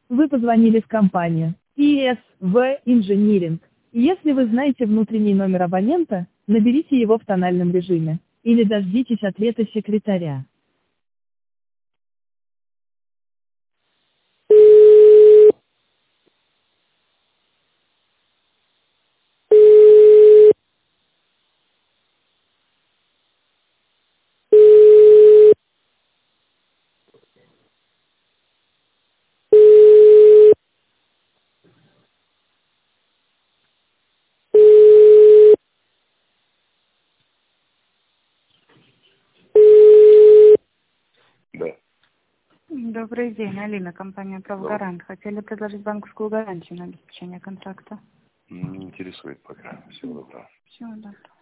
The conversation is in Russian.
Вы позвонили в компанию ESV Engineering. Если вы знаете внутренний номер абонента, наберите его в тональном режиме. Или дождитесь ответа секретаря. Да, Добрый день, Алина, компания да. «Правгарант». Хотели предложить банковскую гарантию на обеспечение контракта. Не интересует пока. Всего доброго. Всего доброго.